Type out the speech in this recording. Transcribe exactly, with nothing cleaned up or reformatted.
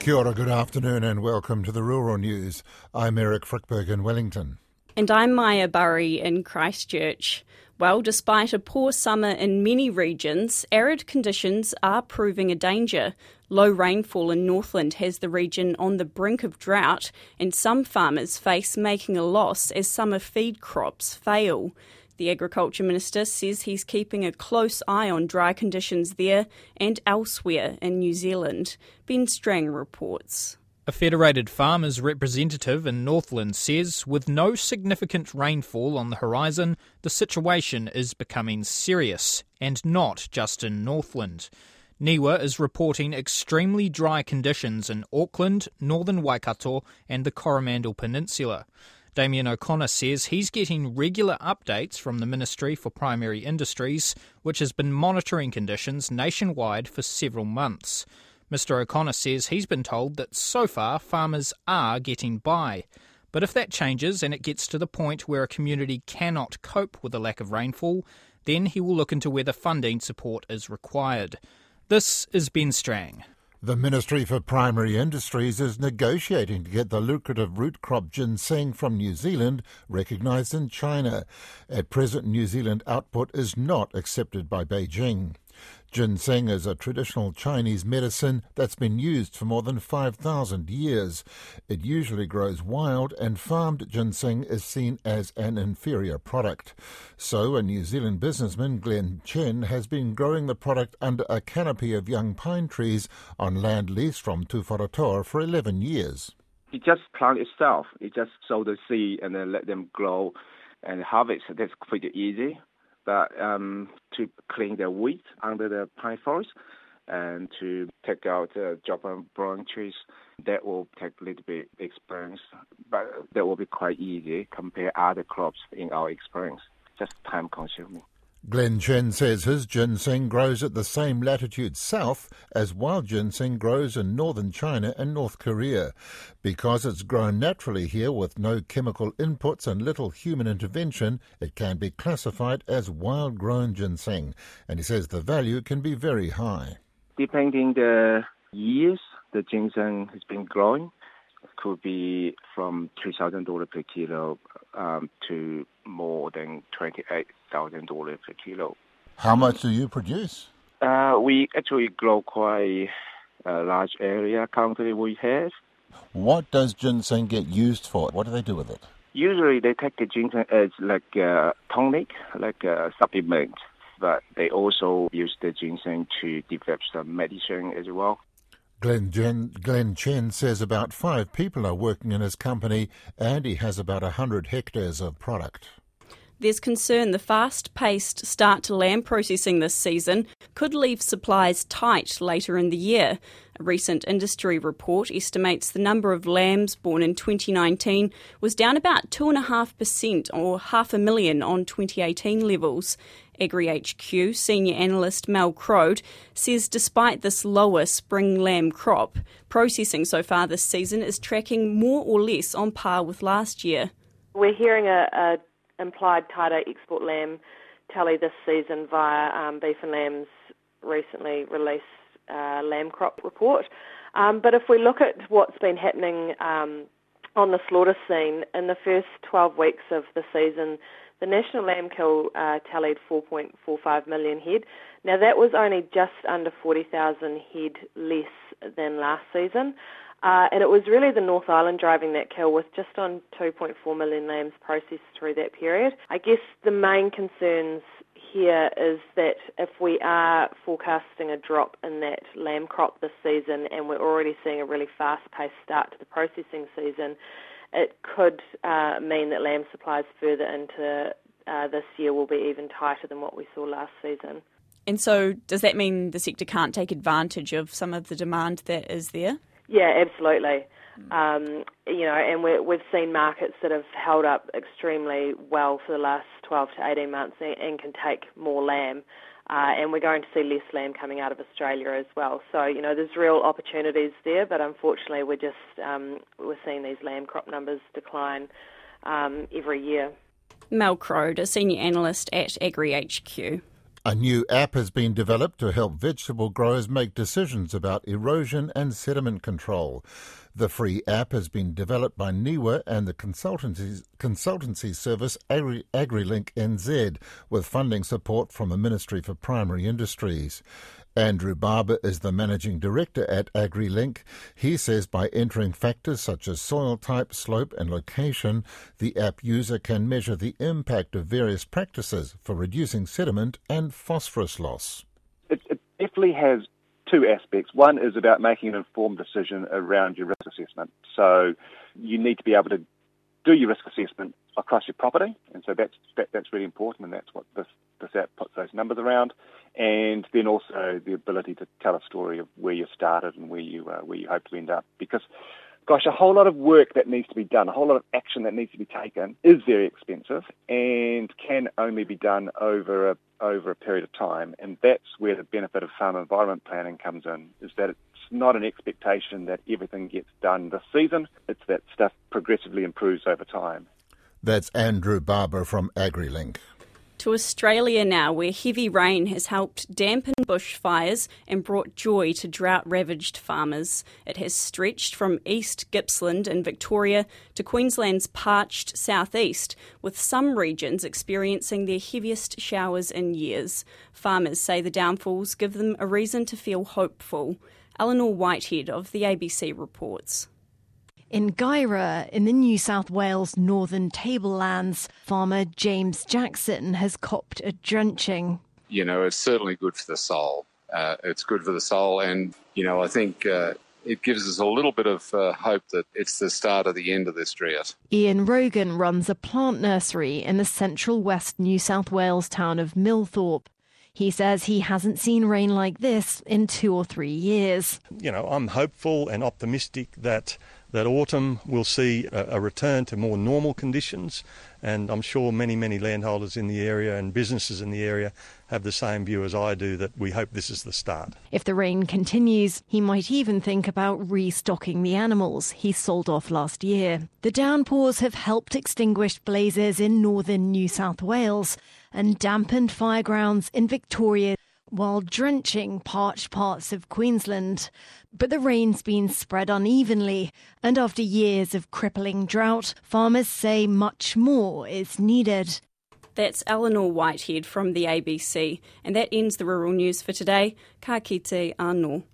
Kia ora, good afternoon and welcome to the Rural News. I'm Eric Frickberg in Wellington. And I'm Maya Burry in Christchurch. Well, despite a poor summer in many regions, arid conditions are proving a danger. Low rainfall in Northland has the region on the brink of drought, and some farmers face making a loss as summer feed crops fail. The Agriculture Minister says he's keeping a close eye on dry conditions there and elsewhere in New Zealand. Ben Strang reports. A Federated Farmers representative in Northland says with no significant rainfall on the horizon, the situation is becoming serious, and not just in Northland. NIWA is reporting extremely dry conditions in Auckland, northern Waikato and the Coromandel Peninsula. Damien O'Connor says he's getting regular updates from the Ministry for Primary Industries, which has been monitoring conditions nationwide for several months. Mister O'Connor says he's been told that so far farmers are getting by. But if that changes and it gets to the point where a community cannot cope with the lack of rainfall, then he will look into whether funding support is required. This is Ben Strang. The Ministry for Primary Industries is negotiating to get the lucrative root crop ginseng from New Zealand recognised in China. At present, New Zealand output is not accepted by Beijing. Ginseng is a traditional Chinese medicine that's been used for more than five thousand years. It usually grows wild, and farmed ginseng is seen as an inferior product. So a New Zealand businessman, Glenn Chen, has been growing the product under a canopy of young pine trees on land leased from Tuwharetoa for eleven years. You just plant itself. You just sow the seed and then let them grow and harvest. That's pretty easy. But um, to clean the weeds under the pine forest and to take out the uh, drop and branches, that will take a little bit experience, but that will be quite easy compared to other crops in our experience, just time consuming. Glenn Chen says his ginseng grows at the same latitude south as wild ginseng grows in northern China and North Korea. Because it's grown naturally here with no chemical inputs and little human intervention, it can be classified as wild-grown ginseng, and he says the value can be very high. Depending the years the ginseng has been growing, it could be from three thousand dollars per kilo um, to more than twenty-eight thousand dollars per kilo. How much do you produce? Uh, we actually grow quite a large area currently we have. What does ginseng get used for? What do they do with it? Usually they take the ginseng as like a tonic, like a supplement, but they also use the ginseng to develop some medicine as well. Glenn, Jen, Glenn Chen says about five people are working in his company and he has about one hundred hectares of product. There's concern the fast-paced start to lamb processing this season could leave supplies tight later in the year. A recent industry report estimates the number of lambs born in twenty nineteen was down about two point five percent or half a million on twenty eighteen levels. AgriHQ senior analyst Mel Crode says despite this lower spring lamb crop, processing so far this season is tracking more or less on par with last year. We're hearing a, a implied tighter export lamb tally this season via um, Beef and Lamb's recently released uh, lamb crop report. Um, but if we look at what's been happening um, on the slaughter scene, in the first twelve weeks of the season, the national lamb kill uh, tallied four point four five million head. Now that was only just under forty thousand head less than last season. Uh, and it was really the North Island driving that kill with just on two point four million lambs processed through that period. I guess the main concerns here is that if we are forecasting a drop in that lamb crop this season and we're already seeing a really fast-paced start to the processing season, it could uh, mean that lamb supplies further into uh, this year will be even tighter than what we saw last season. And so does that mean the sector can't take advantage of some of the demand that is there? Yeah, absolutely. Um, you know, and we're, we've seen markets that have held up extremely well for the last twelve to eighteen months and, and can take more lamb. Uh, and we're going to see less lamb coming out of Australia as well. So, you know, there's real opportunities there, but unfortunately we're just, um, we're seeing these lamb crop numbers decline um, every year. Mel Crode, a senior analyst at AgriHQ. A new app has been developed to help vegetable growers make decisions about erosion and sediment control. The free app has been developed by NIWA and the consultancy, consultancy service Agri, AgriLink N Z, with funding support from the Ministry for Primary Industries. Andrew Barber is the managing director at AgriLink. He says by entering factors such as soil type, slope and location, the app user can measure the impact of various practices for reducing sediment and phosphorus loss. It, it definitely has two aspects. One is about making an informed decision around your risk assessment. So you need to be able to do your risk assessment across your property, and so that's that, that's really important, and that's what this, this app puts those numbers around. And then also the ability to tell a story of where you started and where you uh, where you hope to end up. Because, gosh, a whole lot of work that needs to be done, a whole lot of action that needs to be taken is very expensive and can only be done over a over a period of time. And that's where the benefit of farm environment planning comes in, is that it's not an expectation that everything gets done this season. It's that stuff progressively improves over time. That's Andrew Barber from AgriLink. To Australia now, where heavy rain has helped dampen bushfires and brought joy to drought-ravaged farmers. It has stretched from East Gippsland in Victoria to Queensland's parched southeast, with some regions experiencing their heaviest showers in years. Farmers say the downfalls give them a reason to feel hopeful. Eleanor Whitehead of the A B C reports. In Guyra, in the New South Wales northern tablelands, farmer James Jackson has copped a drenching. You know, it's certainly good for the soul. Uh, it's good for the soul, and, you know, I think uh, it gives us a little bit of uh, hope that it's the start of the end of this drought. Ian Rogan runs a plant nursery in the central west New South Wales town of Millthorpe. He says he hasn't seen rain like this in two or three years. You know, I'm hopeful and optimistic that that autumn will see a, a return to more normal conditions, and I'm sure many, many landholders in the area and businesses in the area have the same view as I do, that we hope this is the start. If the rain continues, he might even think about restocking the animals he sold off last year. The downpours have helped extinguish blazes in northern New South Wales and dampened firegrounds in Victoria, while drenching parched parts of Queensland. But the rain's been spread unevenly, and after years of crippling drought, farmers say much more is needed. That's Eleanor Whitehead from the A B C, and that ends the rural news for today. Ka kite anō.